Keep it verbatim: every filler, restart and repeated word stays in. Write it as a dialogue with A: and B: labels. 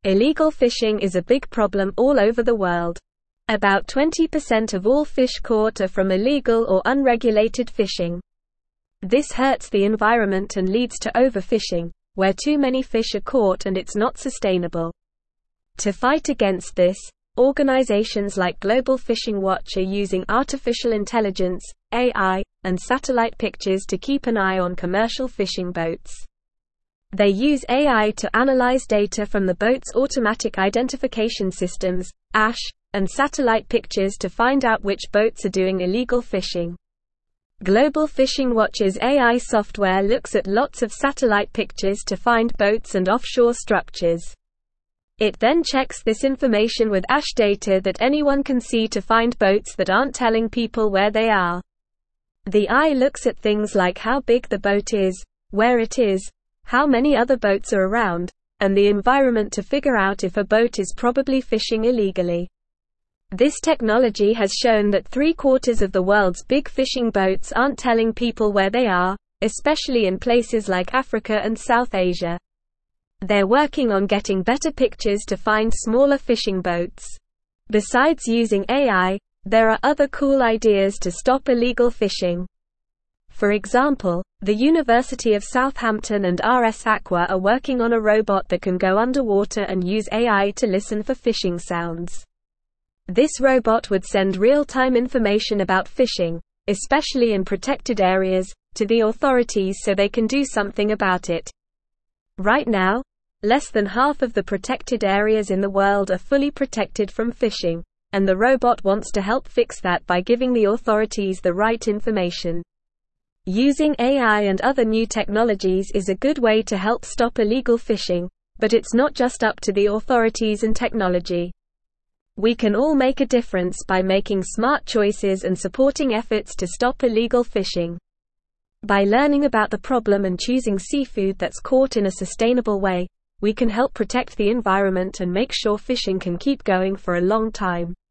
A: Illegal fishing is a big problem all over the world. About twenty percent of all fish caught are from illegal or unregulated fishing. This hurts the environment and leads to overfishing, where too many fish are caught and it's not sustainable. To fight against this, organizations like Global Fishing Watch are using artificial intelligence, A I, and satellite pictures to keep an eye on commercial fishing boats. They use A I to analyze data from the boat's automatic identification systems, A S, and satellite pictures to find out which boats are doing illegal fishing. Global Fishing Watch's A I software looks at lots of satellite pictures to find boats and offshore structures. It then checks this information with A S data that anyone can see to find boats that aren't telling people where they are. The A I looks at things like how big the boat is, where it is, how many other boats are around, and the environment to figure out if a boat is probably fishing illegally. This technology has shown that three-quarters of the world's big fishing boats aren't telling people where they are, especially in places like Africa and South Asia. They're working on getting better pictures to find smaller fishing boats. Besides using A I, there are other cool ideas to stop illegal fishing. For example, the University of Southampton and R S Aqua are working on a robot that can go underwater and use A I to listen for fishing sounds. This robot would send real-time information about fishing, especially in protected areas, to the authorities so they can do something about it. Right now, less than half of the protected areas in the world are fully protected from fishing, and the robot wants to help fix that by giving the authorities the right information. Using A I and other new technologies is a good way to help stop illegal fishing, but it's not just up to the authorities and technology. We can all make a difference by making smart choices and supporting efforts to stop illegal fishing. By learning about the problem and choosing seafood that's caught in a sustainable way, we can help protect the environment and make sure fishing can keep going for a long time.